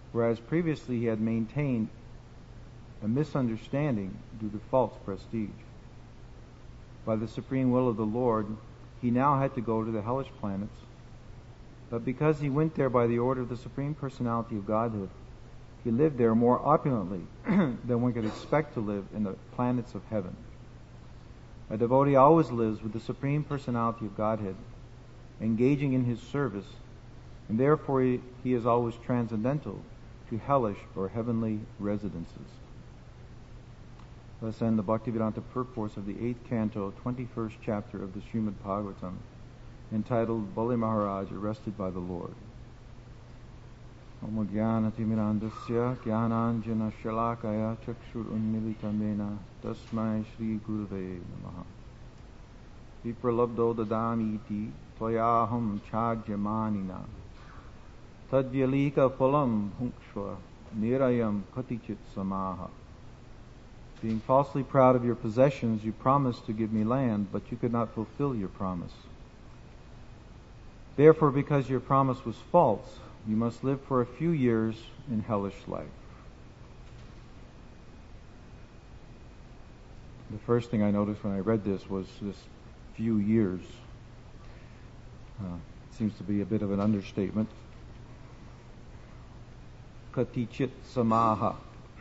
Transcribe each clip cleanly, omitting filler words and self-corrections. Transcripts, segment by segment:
whereas previously he had maintained a misunderstanding due to false prestige. By the supreme will of the Lord, he now had to go to the hellish planets, but because he went there by the order of the Supreme Personality of Godhead, he lived there more opulently than one could expect to live in the planets of heaven. A devotee always lives with the Supreme Personality of Godhead, engaging in his service, and therefore he is always transcendental to hellish or heavenly residences. Let's end the Bhaktivedanta purport of the 8th canto, 21st chapter of the Srimad Bhagavatam, entitled Bali Maharaj Arrested by the Lord. Om Jnana-timirandasya Jnananjana Shalakaya Chakshur Unmilitamena Tasmai Shri Gurave Namaha Vipralabdo Dadamiti Tvayaham Chagyamanina Tadvyalika Phalam Hunksva Nirayam Katichit Samaha. Being falsely proud of your possessions, you promised to give me land, but you could not fulfill your promise. Therefore, because your promise was false, you must live for a few years in hellish life. The first thing I noticed when I read this was this few years. Seems to be a bit of an understatement. Katichit Samaha.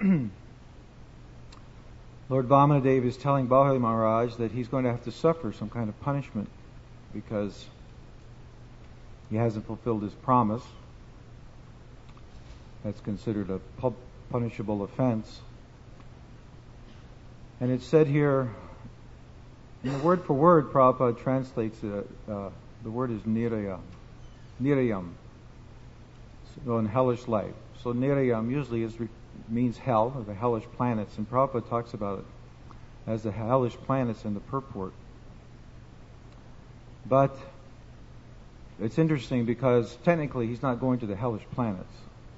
Lord Vamanadev is telling Bali Maharaj that he's going to have to suffer some kind of punishment because he hasn't fulfilled his promise. That's considered a punishable offense. And it's said here, in the word for word, Prabhupada translates it, the word is nirayam. Nirayam. So in hellish life. So nirayam usually means hell, or the hellish planets, and Prabhupada talks about it as the hellish planets in the purport. But it's interesting because technically he's not going to the hellish planets.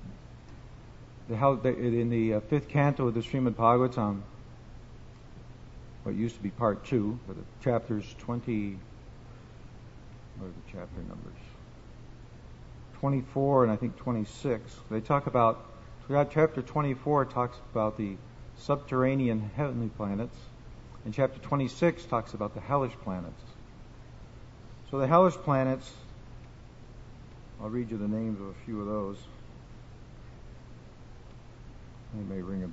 In the 5th canto of the Srimad Bhagavatam, what used to be part 2, but the chapters 20, what are the chapter numbers? 24 and I think 26. They talk about, chapter 24 talks about the subterranean heavenly planets, and chapter 26 talks about the hellish planets. So the hellish planets, I'll read you the names of a few of those. They may ring them.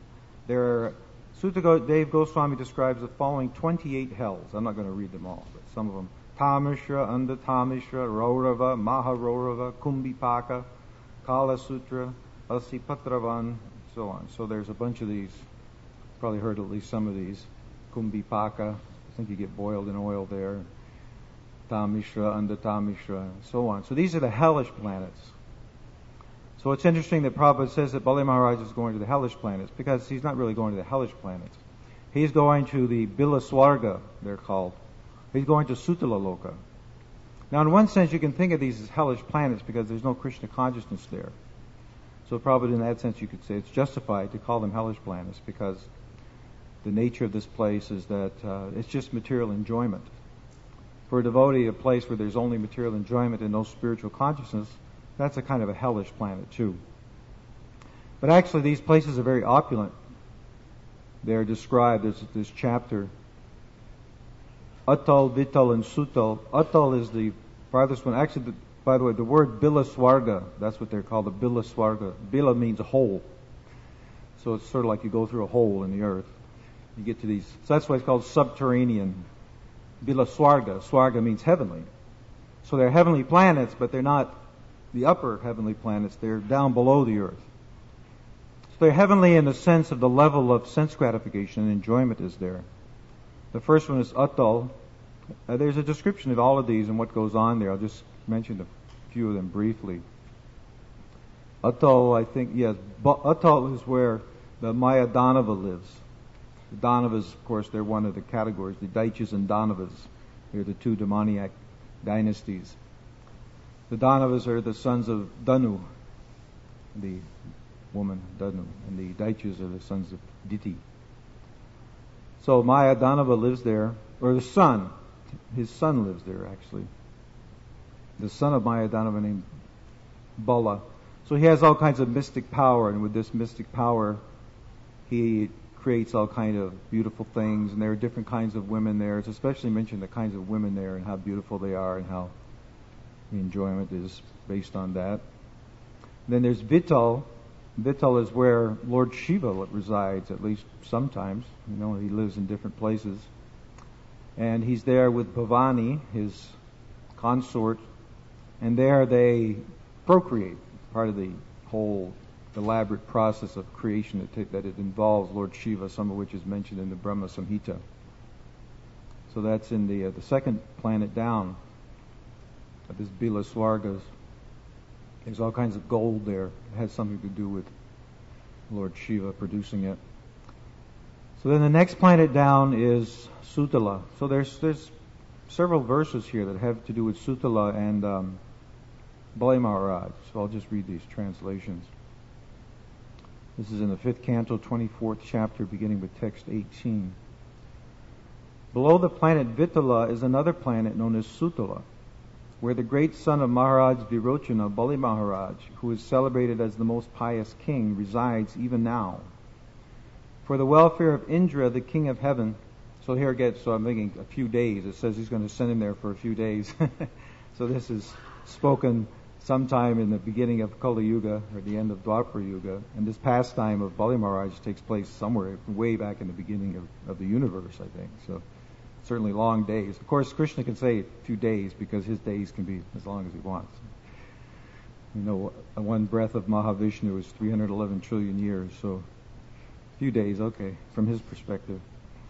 Sutadeva Goswami describes the following 28 hells. I'm not going to read them all, but some of them. Tamishra, Andatamishra, Raurava, Maharorava, Kumbhipaka, Kala Sutra, Asipatravan, so on. So there's a bunch of these. Probably heard at least some of these. Kumbhipaka, I think you get boiled in oil there. Tamishra, Andatamishra, so on. So these are the hellish planets. So it's interesting that Prabhupada says that Bali Maharaj is going to the hellish planets, because he's not really going to the hellish planets. He's going to the Bilaswarga, they're called. He's going to Sutala Loka. Now in one sense you can think of these as hellish planets because there's no Krishna consciousness there. So probably in that sense you could say it's justified to call them hellish planets, because the nature of this place is that it's just material enjoyment. For a devotee, a place where there's only material enjoyment and no spiritual consciousness, that's a kind of a hellish planet too. But actually these places are very opulent. They're described, there's this chapter, Atal, Vital, and Sutal. Atal is the farthest one. Actually, by the way, the word Bilaswarga, that's what they're called, the Bilaswarga. Bila means a hole. So it's sort of like you go through a hole in the earth. You get to these, so that's why it's called subterranean. Bilaswarga. Swarga means heavenly. So they're heavenly planets, but they're not the upper heavenly planets. They're down below the earth. So they're heavenly in the sense of the level of sense gratification and enjoyment is there. The first one is Atal. There's a description of all of these and what goes on there. I'll just mention a few of them briefly. Atal, I think, yes. Atal is where the Maya Danava lives. The Danavas, of course, they're one of the categories. The Daityas and Danavas. They're the two demoniac dynasties. The Danavas are the sons of Danu, the woman Danu, and the Daityas are the sons of Diti. So Maya Danava lives there, or the son. His son lives there, actually. The son of Maya Danava named Bala. So he has all kinds of mystic power, and with this mystic power, he creates all kinds of beautiful things, and there are different kinds of women there. It's especially mentioned the kinds of women there and how beautiful they are and how the enjoyment is based on that. Then there's Vital. Vital is where Lord Shiva resides, at least sometimes. You know, he lives in different places. And he's there with Bhavani, his consort, and there they procreate, part of the whole elaborate process of creation that it involves Lord Shiva, some of which is mentioned in the Brahma Samhita. So that's in the second planet down, this Bila Swargas. There's all kinds of gold there. It has something to do with Lord Shiva producing it. So then the next planet down is Sutala. So there's several verses here that have to do with Sutala and Bali Maharaj. So I'll just read these translations. This is in the 5th canto, 24th chapter, beginning with text 18. Below the planet Vitala is another planet known as Sutala, where the great son of Maharaj Virochana, Bali Maharaj, who is celebrated as the most pious king, resides even now. For the welfare of Indra, the king of heaven, so here again, so I'm thinking a few days. It says he's going to send him there for a few days. So this is spoken sometime in the beginning of Kali Yuga or the end of Dwapara Yuga, and this pastime of Bali Maharaj takes place somewhere way back in the beginning of the universe, I think. So certainly long days. Of course, Krishna can say a few days because his days can be as long as he wants. You know, one breath of Mahavishnu is 311 trillion years, so a few days, okay, from his perspective.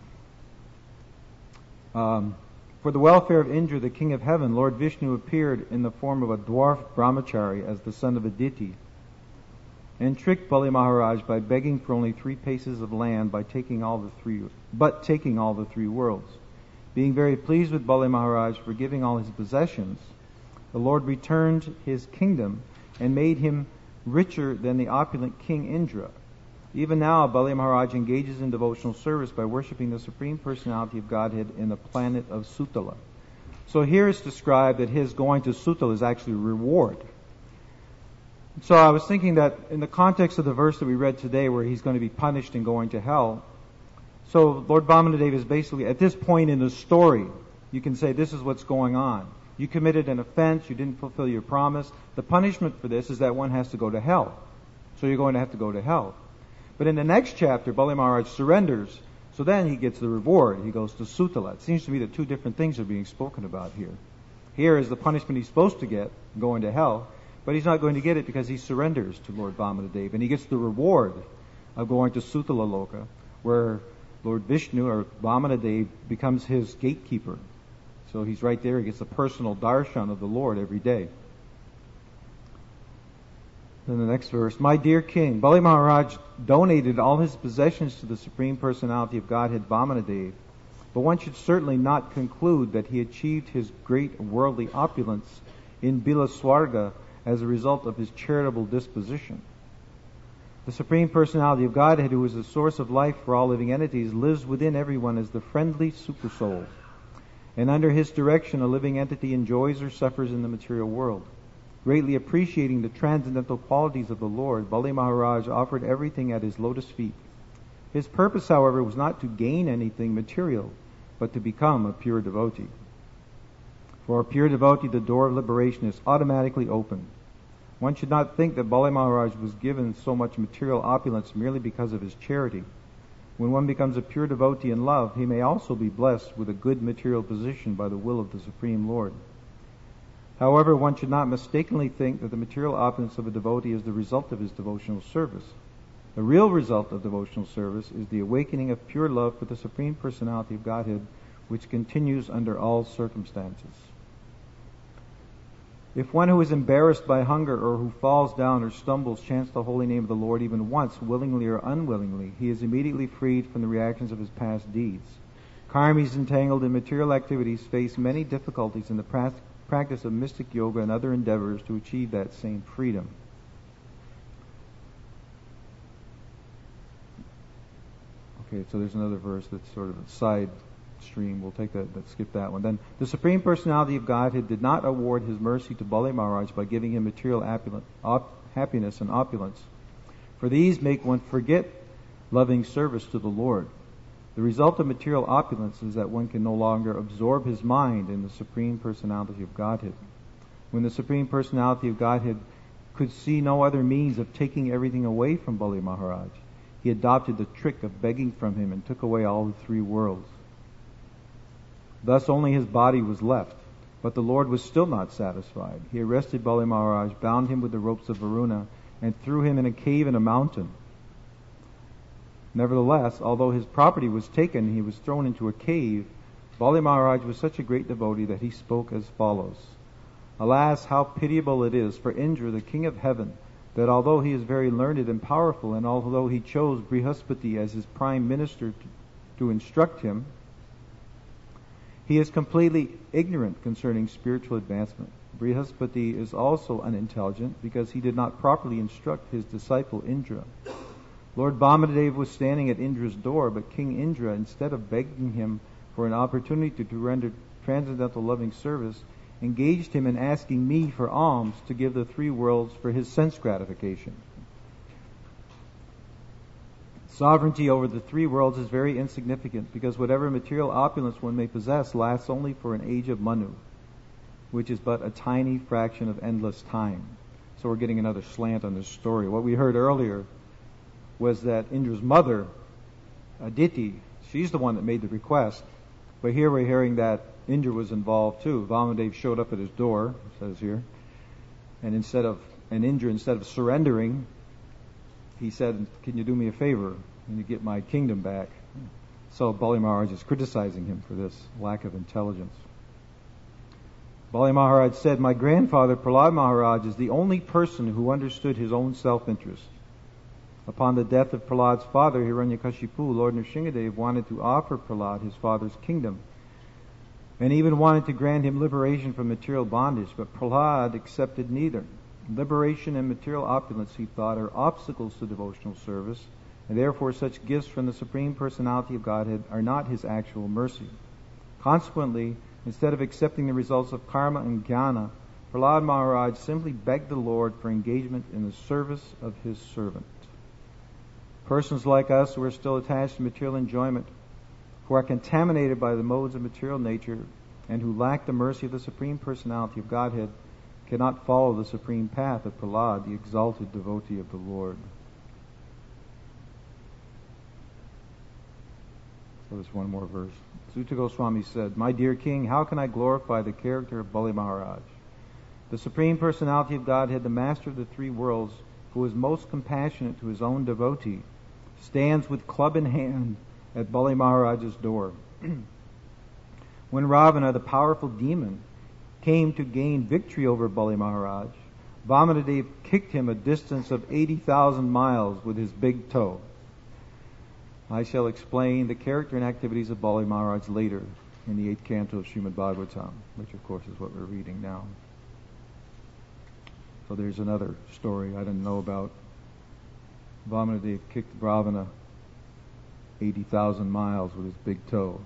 For the welfare of Indra, the king of heaven, Lord Vishnu appeared in the form of a dwarf brahmachari as the son of Aditi, and tricked Bali Maharaj by begging for only 3 paces of land taking all the three worlds. Being very pleased with Bali Maharaj for giving all his possessions, the Lord returned his kingdom and made him richer than the opulent King Indra. Even now, Bali Maharaj engages in devotional service by worshipping the Supreme Personality of Godhead in the planet of Sutala. So here it's described that his going to Sutala is actually a reward. So I was thinking that in the context of the verse that we read today where he's going to be punished and going to hell, so Lord Vamanadeva is basically, at this point in the story, you can say this is what's going on. You committed an offense, you didn't fulfill your promise. The punishment for this is that one has to go to hell. So you're going to have to go to hell. But in the next chapter, Bali Maharaj surrenders, so then he gets the reward. He goes to Sutala. It seems to me that 2 different things are being spoken about here. Here is the punishment he's supposed to get, going to hell, but he's not going to get it because he surrenders to Lord Vamanadeva, and he gets the reward of going to Sutala Loka, where Lord Vishnu, or Vamanadeva, becomes his gatekeeper. So he's right there, he gets a personal darshan of the Lord every day. Then the next verse, my dear king, Bali Maharaj donated all his possessions to the Supreme Personality of Godhead, Vamanadeva, but one should certainly not conclude that he achieved his great worldly opulence in Bila Swarga as a result of his charitable disposition. The Supreme Personality of Godhead, who is the source of life for all living entities, lives within everyone as the friendly supersoul, and under his direction a living entity enjoys or suffers in the material world. Greatly appreciating the transcendental qualities of the Lord, Bali Maharaj offered everything at his lotus feet. His purpose, however, was not to gain anything material, but to become a pure devotee. For a pure devotee, the door of liberation is automatically opened. One should not think that Bali Maharaj was given so much material opulence merely because of his charity. When one becomes a pure devotee in love, he may also be blessed with a good material position by the will of the Supreme Lord. However, one should not mistakenly think that the material opulence of a devotee is the result of his devotional service. The real result of devotional service is the awakening of pure love for the Supreme Personality of Godhead, which continues under all circumstances. If one who is embarrassed by hunger or who falls down or stumbles chants the holy name of the Lord even once, willingly or unwillingly, he is immediately freed from the reactions of his past deeds. Karmis entangled in material activities face many difficulties in the practice of mystic yoga and other endeavors to achieve that same freedom. Okay, so there's another verse that's sort of a side stream. We'll take that, skip that one. Then, the Supreme Personality of Godhead did not award his mercy to Bali Maharaj by giving him material happiness, and opulence. For these make one forget loving service to the Lord. The result of material opulence is that one can no longer absorb his mind in the Supreme Personality of Godhead. When the Supreme Personality of Godhead could see no other means of taking everything away from Bali Maharaj, he adopted the trick of begging from him and took away all the three worlds. Thus only his body was left, but the Lord was still not satisfied. He arrested Bali Maharaj, bound him with the ropes of Varuna, and threw him in a cave in a mountain. Nevertheless, although his property was taken and he was thrown into a cave, Bali Maharaj was such a great devotee that he spoke as follows. Alas, how pitiable it is for Indra, the king of heaven, that although he is very learned and powerful, and although he chose Brihaspati as his prime minister to instruct him, he is completely ignorant concerning spiritual advancement. Brihaspati is also unintelligent because he did not properly instruct his disciple Indra. Lord Vamanadev was standing at Indra's door, but King Indra, instead of begging him for an opportunity to render transcendental loving service, engaged him in asking me for alms to give the three worlds for his sense gratification. Sovereignty over the three worlds is very insignificant because whatever material opulence one may possess lasts only for an age of Manu, which is but a tiny fraction of endless time. So we're getting another slant on this story. What we heard earlier was that Indra's mother, Aditi, she's the one that made the request. But here we're hearing that Indra was involved too. Vamadev showed up at his door, it says here. And Indra, instead of surrendering, he said, can you do me a favor? Can you get my kingdom back? So Bali Maharaj is criticizing him for this lack of intelligence. Bali Maharaj said, my grandfather Prahlad Maharaj is the only person who understood his own self-interest. Upon the death of Prahlad's father, Hiranyakashipu, Lord Nrsingadev wanted to offer Prahlad his father's kingdom, and even wanted to grant him liberation from material bondage, but Prahlad accepted neither. Liberation and material opulence, he thought, are obstacles to devotional service, and therefore such gifts from the Supreme Personality of Godhead are not his actual mercy. Consequently, instead of accepting the results of karma and jnana, Prahlad Maharaj simply begged the Lord for engagement in the service of his servant. Persons like us who are still attached to material enjoyment, who are contaminated by the modes of material nature, and who lack the mercy of the Supreme Personality of Godhead, cannot follow the supreme path of Prahlad, the exalted devotee of the Lord. So there's one more verse. Sutta Goswami said, my dear king, how can I glorify the character of Bali Maharaj? The Supreme Personality of Godhead, the master of the three worlds, who is most compassionate to his own devotee, stands with club in hand at Bali Maharaj's door. When Ravana, the powerful demon, came to gain victory over Bali Maharaj, Vamanadev kicked him a distance of 80,000 miles with his big toe. I shall explain the character and activities of Bali Maharaj later in the 8th canto of Srimad Bhagavatam, which of course is what we're reading now. So there's another story I didn't know about. Vamanadev kicked Ravana 80,000 miles with his big toe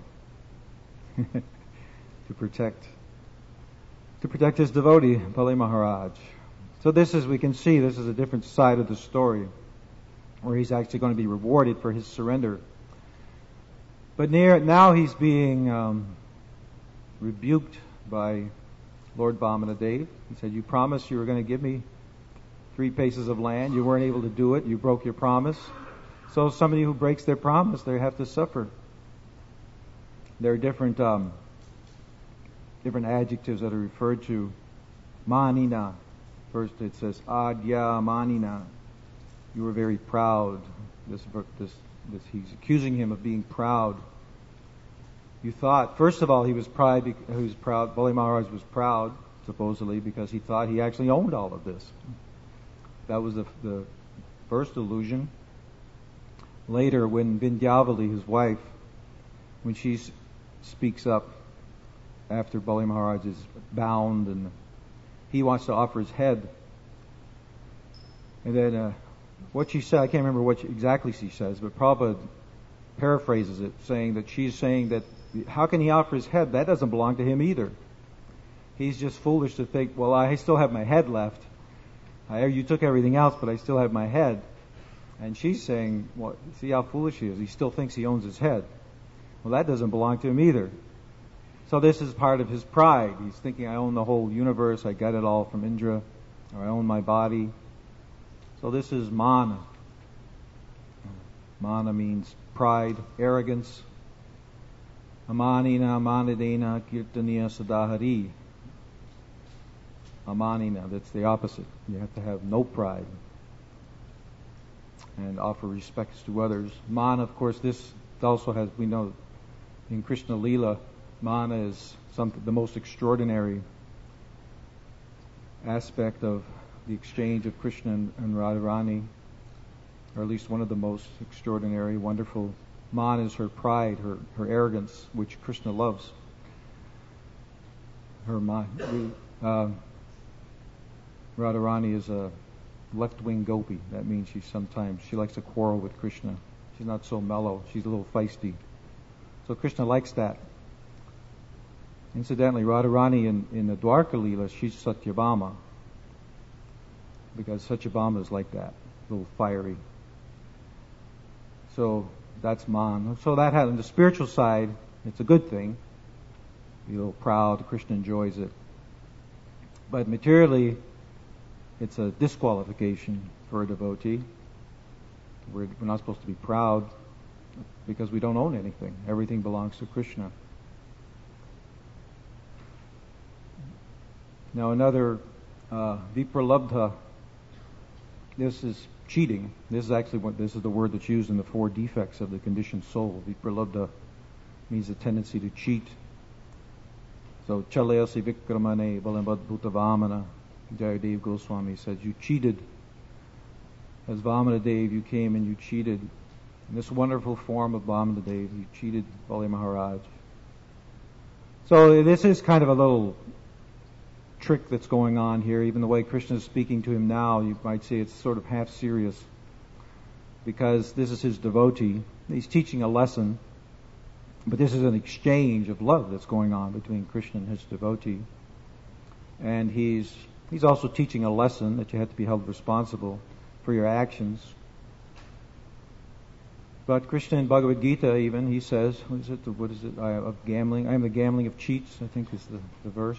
to protect his devotee, Bali Maharaj. So we can see, this is a different side of the story, where he's actually going to be rewarded for his surrender. But now he's being rebuked by Lord Vamanadev. He said, you promised you were going to give me 3 paces of land. You weren't able to do it. You broke your promise. So somebody who breaks their promise, they have to suffer. There are different adjectives that are referred to. Manina. First it says, Adya Manina. You were very proud. He's accusing him of being proud. You thought, first of all, he was proud. Bali Maharaj was proud, supposedly, because he thought he actually owned all of this. That was the first illusion. Later, when Vindhyavali, his wife, when she speaks up after Bali Maharaj is bound and he wants to offer his head, and then what she said, I can't remember what exactly she says, but Prabhupada paraphrases it, saying that how can he offer his head? That doesn't belong to him either. He's just foolish to think, well, I still have my head left. You took everything else, but I still have my head. And she's saying, well, see how foolish he is. He still thinks he owns his head. Well, that doesn't belong to him either. So this is part of his pride. He's thinking, I own the whole universe. I got it all from Indra. Or I own my body. So this is mana. Mana means pride, arrogance. Amanina, amanidena, kirtaniya sadahari. Amanina, that's the opposite. You have to have no pride and offer respects to others. Mana, of course, this also has, we know in Krishna Leela, mana is the most extraordinary aspect of the exchange of Krishna and Radharani, or at least one of the most extraordinary, wonderful. Man is her pride, her arrogance, which Krishna loves. Her mind. Radharani is a left-wing gopi. That means she likes to quarrel with Krishna. She's not so mellow. She's a little feisty. So Krishna likes that. Incidentally, Radharani in the Dwarka Leela, she's Satyabhama. Because Satyabhama is like that, a little fiery. So that's man. So that on the spiritual side, it's a good thing. Be a little proud. Krishna enjoys it. But materially, it's a disqualification for a devotee. We're not supposed to be proud because we don't own anything. Everything belongs to Krishna. Now another vipralabdha. This is cheating. This is the word that's used in the 4 defects of the conditioned soul. Vipralabdha means the tendency to cheat. So chalayasi vikramane balambadbhuta vamana. Jayadev Goswami says, you cheated. As Vamanadev, you came and you cheated. In this wonderful form of Vamanadev, you cheated Bali Maharaj. So this is kind of a little trick that's going on here. Even the way Krishna is speaking to him now, you might say it's sort of half serious, because this is his devotee. He's teaching a lesson, but this is an exchange of love that's going on between Krishna and his devotee. And he's also teaching a lesson that you have to be held responsible for your actions. But Krishna in Bhagavad Gita even, he says, what is it, of gambling? I am the gambling of cheats, I think is the verse.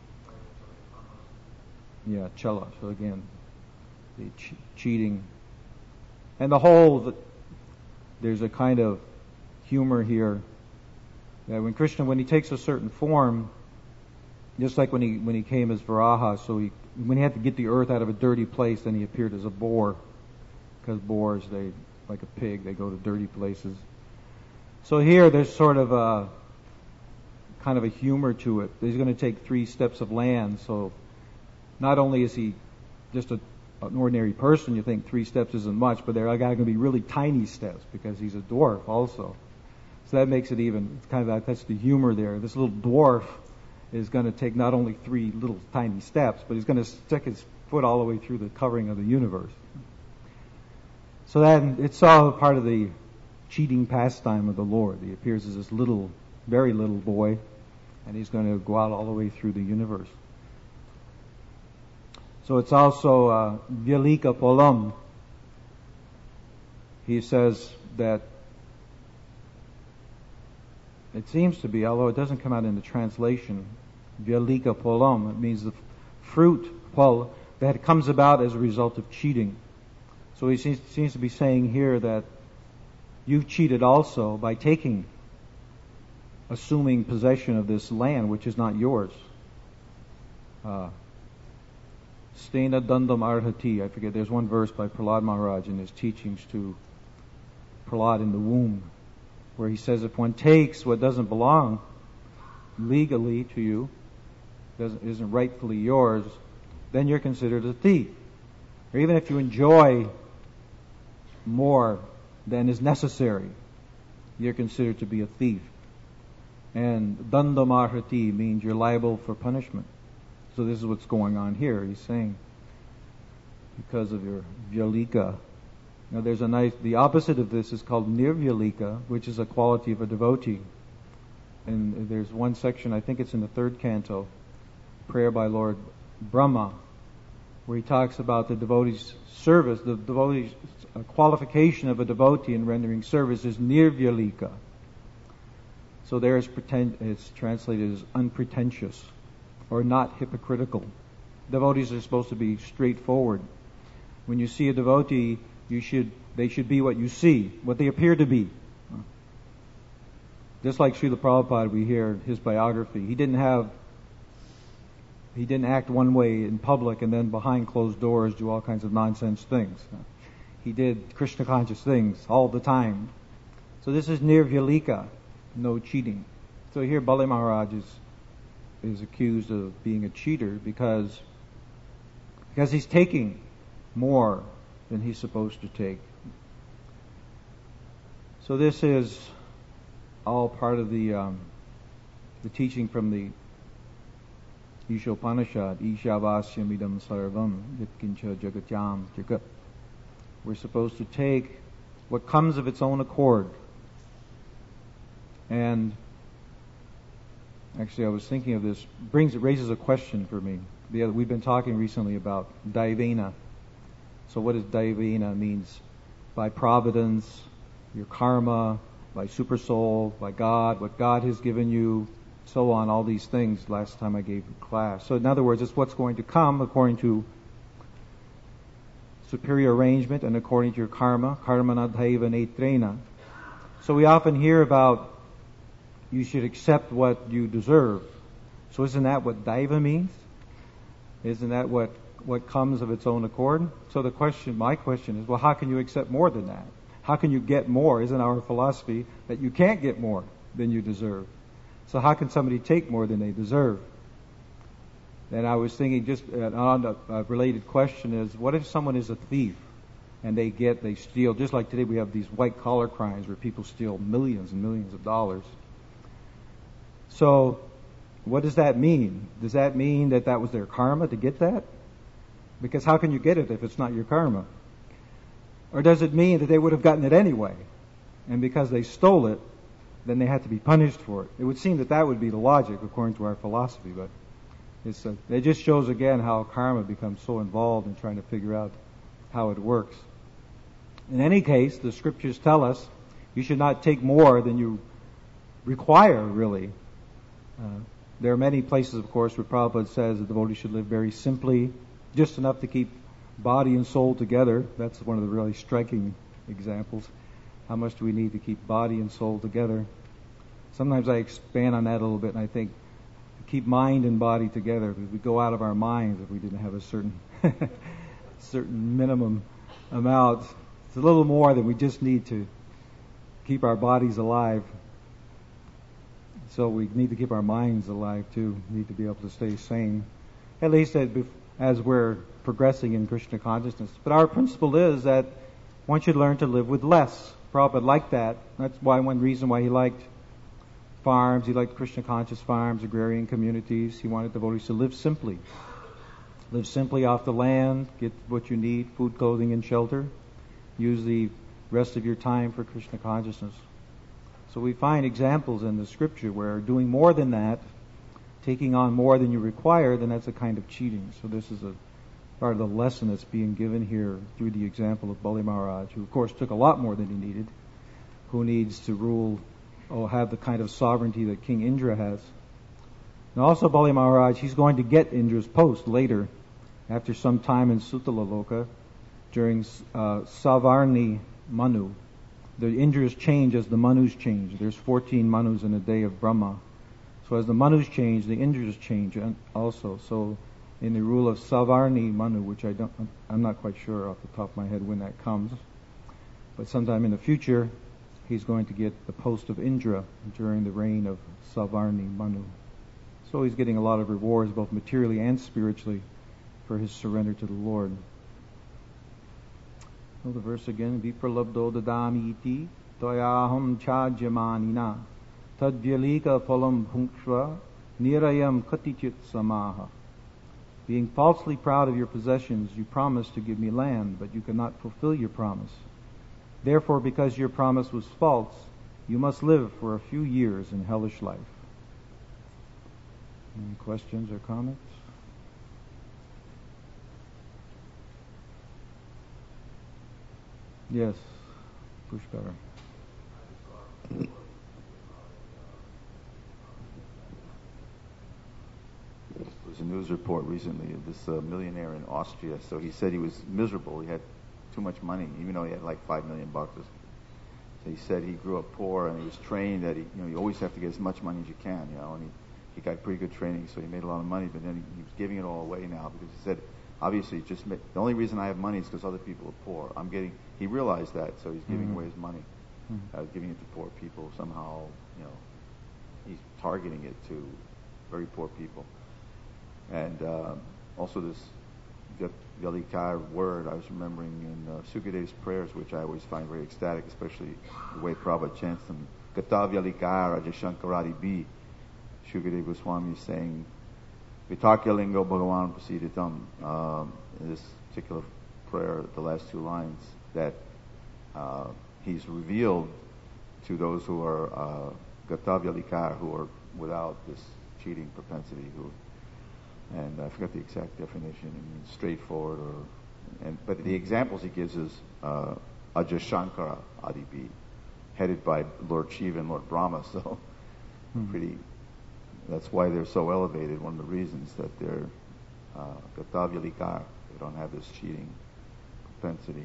Yeah, chala. So again, the cheating. And there's a kind of humor here that when Krishna, when he takes a certain form, just like when he came as Varaha, so when he had to get the earth out of a dirty place, then he appeared as a boar, because boars, they, like a pig, they go to dirty places. So here there's sort of a kind of a humor to it. He's going to take 3 steps of land, so not only is he just an ordinary person, you think 3 steps isn't much, but they're going to be really tiny steps because he's a dwarf also. So that makes it even, it's kind of that's the humor there. This little dwarf is going to take not only 3 little tiny steps, but he's going to stick his foot all the way through the covering of the universe. So then it's all part of the cheating pastime of the Lord. He appears as this little, very little boy, and he's going to go out all the way through the universe. So it's also Vyalika Polam. He says that it seems to be, although it doesn't come out in the translation, Vyalika Polam, it means the fruit, pol, that comes about as a result of cheating. So he seems to be saying here that you've cheated also by assuming possession of this land which is not yours. Stena Dandam Arhati. I forget, there's one verse by Prahlad Maharaj in his teachings to Prahlad in the womb, where he says if one takes what doesn't belong legally to you, isn't rightfully yours, then you're considered a thief. Or even if you enjoy more than is necessary, you're considered to be a thief. And Dandamarhati means you're liable for punishment. So this is what's going on here. He's saying, because of your Vyalika. Now there's the opposite of this is called Nirvyalika, which is a quality of a devotee. And there's one section, I think it's in the 3rd canto, prayer by Lord Brahma, where he talks about the devotee's service, the devotee's qualification of a devotee in rendering service is nirvyalika. So there is it's translated as unpretentious or not hypocritical. Devotees are supposed to be straightforward. When you see a devotee, they should be what you see, what they appear to be. Just like Srila Prabhupada, we hear his biography. He didn't act one way in public and then behind closed doors do all kinds of nonsense things. He did Krishna conscious things all the time. So this is nirvyalika, no cheating. So here Bali Maharaj is accused of being a cheater because he's taking more than he's supposed to take. So this is all part of the teaching from the Ishopanishad, Ishavasya Idam Sarvam, Yatkincha Jagatyam Jagat. We're supposed to take what comes of its own accord. And actually I was thinking of this, raises a question for me. We've been talking recently about Daivena. So what does Daivena means? By providence, your karma, by super soul, by God, what God has given you, so on, all these things last time I gave a class. So in other words, it's what's going to come according to superior arrangement and according to your karma, karmana daiva netrena. So we often hear about you should accept what you deserve. So isn't that what daiva means? Isn't that what comes of its own accord? So my question is, well, how can you accept more than that? How can you get more? Isn't our philosophy that you can't get more than you deserve? So how can somebody take more than they deserve? And I was thinking just on a related question is, what if someone is a thief and they steal, just like today we have these white collar crimes where people steal millions and millions of dollars. So what does that mean? Does that mean that was their karma to get that? Because how can you get it if it's not your karma? Or does it mean that they would have gotten it anyway? And because they stole it, then they had to be punished for it. It would seem that would be the logic according to our philosophy, but it just shows again how karma becomes so involved in trying to figure out how it works. In any case, the scriptures tell us you should not take more than you require, really. There are many places, of course, where Prabhupada says the devotee should live very simply, just enough to keep body and soul together. That's one of the really striking examples. How much do we need to keep body and soul together? Sometimes I expand on that a little bit and I think keep mind and body together, because we go out of our minds if we didn't have a certain minimum amount. It's a little more than we just need to keep our bodies alive. So we need to keep our minds alive too. We need to be able to stay sane, at least as we're progressing in Krishna consciousness. But our principle is that one should learn to live with less. Prabhupada liked that. That's one reason why he liked farms. He liked Krishna conscious farms, agrarian communities. He wanted devotees to live simply. Live simply off the land, get what you need, food, clothing, and shelter. Use the rest of your time for Krishna consciousness. So we find examples in the scripture where doing more than that, taking on more than you require, then that's a kind of cheating. So this is a part of the lesson that's being given here through the example of Bali Maharaj, who of course took a lot more than he needed, who needs to rule or have the kind of sovereignty that King Indra has. And also Bali Maharaj, he's going to get Indra's post later, after some time in Sutala Loka, during Savarni Manu. The Indras change as the Manus change. There's 14 Manus in a day of Brahma. So as the Manus change, the Indras change also. So in the rule of Savarni Manu, which I'm not quite sure off the top of my head when that comes, but sometime in the future, he's going to get the post of Indra during the reign of Savarni Manu. So he's getting a lot of rewards, both materially and spiritually, for his surrender to the Lord. Well, the verse again, Vipralabdo dadami iti toyaham chajyamanina tadvyalika phalam bhunksva nirayam katichit samaha. Being falsely proud of your possessions, you promised to give me land, but you could not fulfill your promise. Therefore, because your promise was false, you must live for a few years in hellish life. Any questions or comments? Yes. Push better. There was a news report recently of this millionaire in Austria. So he said he was miserable. He had too much money, even though he had like $5 million. So he said he grew up poor, and he was trained that you always have to get as much money as you can, and he got pretty good training, so he made a lot of money. But then he was giving it all away now because he said, obviously, the only reason I have money is because other people are poor. He realized that, so he's giving away his money, giving it to poor people. Somehow, he's targeting it to very poor people. And also this Velikar word I was remembering in Sukadev's prayers, which I always find very ecstatic, especially the way Prabhupada chants them. Gata Velikar Rajashankaradi B. Shukadev Goswami is saying, Vitakya Lingo Bhagavan Prasiditam, in this particular prayer, the last two lines, that he's revealed to those who are Gata Velikar, who are without this cheating propensity, and I forgot the exact definition. It means straightforward, but the examples he gives is Ajashankara Adibi, headed by Lord Shiva and Lord Brahma. So that's why they're so elevated. One of the reasons that they're Gatavilikar, they don't have this cheating propensity.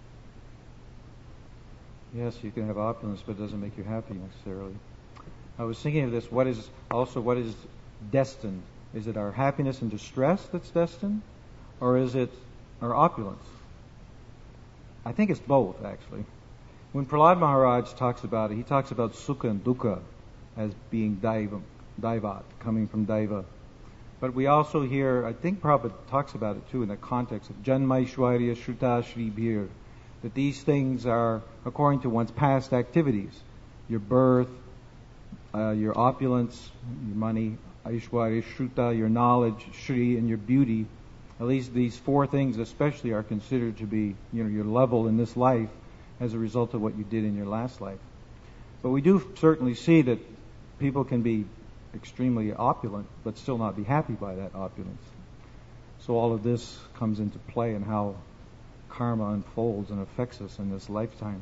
Yes, you can have opulence, but it doesn't make you happy necessarily. I was thinking of this. What is destined? Is it our happiness and distress that's destined? Or is it our opulence? I think it's both, actually. When Prahlad Maharaj talks about it, he talks about sukha and dukkha as being daivat, coming from daiva. But we also hear, I think Prabhupada talks about it too in the context of Janmaishwarya Shruta Shri Bir, that these things are according to one's past activities. Your birth, your opulence, your money, Aishwarya, Shruta, your knowledge, Shri, and your beauty. At least these four things especially are considered to be, your level in this life as a result of what you did in your last life. But we do certainly see that people can be extremely opulent but still not be happy by that opulence. So all of this comes into play in how karma unfolds and affects us in this lifetime.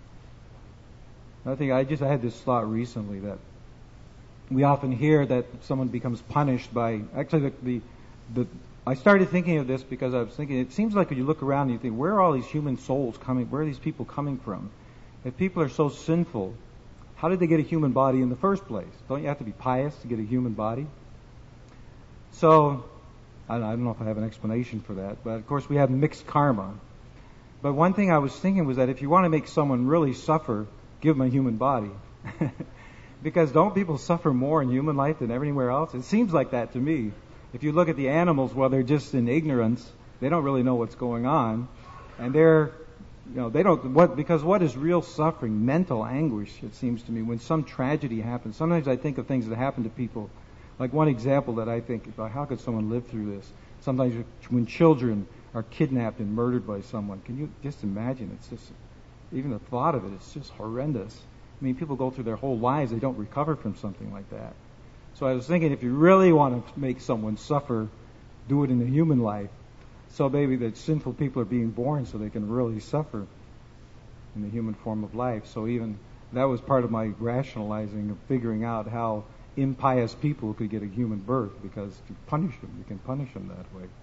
I think I had this thought recently that we often hear that someone becomes punished by, actually I started thinking of this because I was thinking, it seems like when you look around and you think, where are all these human souls coming, where are these people coming from? If people are so sinful, how did they get a human body in the first place? Don't you have to be pious to get a human body? So, I don't know if I have an explanation for that, but of course we have mixed karma. But one thing I was thinking was that if you want to make someone really suffer, give them a human body. Because don't people suffer more in human life than anywhere else? It seems like that to me. If you look at the animals, well, they're just in ignorance. They don't really know what's going on. And because what is real suffering? Mental anguish, it seems to me, when some tragedy happens. Sometimes I think of things that happen to people. Like one example that I think about, how could someone live through this? Sometimes when children are kidnapped and murdered by someone, can you just imagine? It's just, even the thought of it's just horrendous. I mean, people go through their whole lives, they don't recover from something like that. So I was thinking, if you really want to make someone suffer, do it in the human life. So maybe that sinful people are being born so they can really suffer in the human form of life. So even that was part of my rationalizing of figuring out how impious people could get a human birth, because you can punish them that way.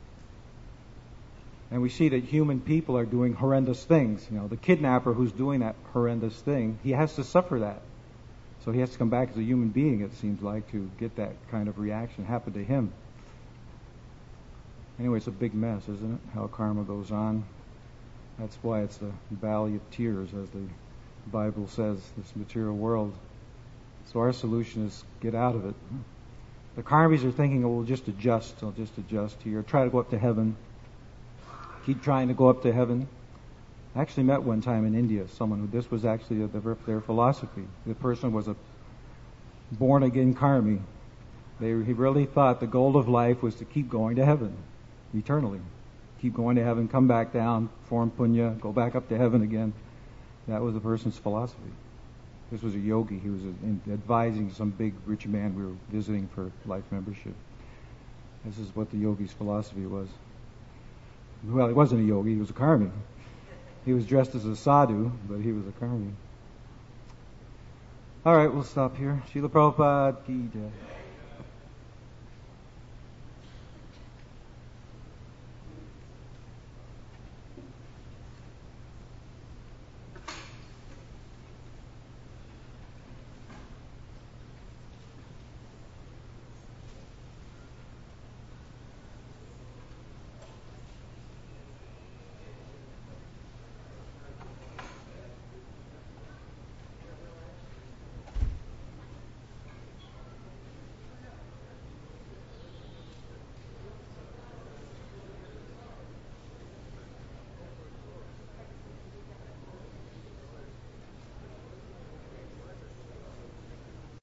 And we see that human people are doing horrendous things. The kidnapper who's doing that horrendous thing, he has to suffer that. So he has to come back as a human being, it seems like, to get that kind of reaction happen to him. Anyway, it's a big mess, isn't it? How karma goes on. That's why it's the valley of tears, as the Bible says, this material world. So our solution is get out of it. The karmis are thinking, we'll just adjust. I'll just adjust here. Try to go up to heaven. Keep trying to go up to heaven. I actually met one time in India someone who this was actually their philosophy. The person was a born-again karmi. He really thought the goal of life was to keep going to heaven eternally. Keep going to heaven, come back down, form punya, go back up to heaven again. That was the person's philosophy. This was a yogi. He was advising some big rich man we were visiting for life membership. This is what the yogi's philosophy was. Well, he wasn't a yogi, he was a karmi. He was dressed as a sadhu, but he was a karmi. All right, we'll stop here. Srila Prabhupada ki jai.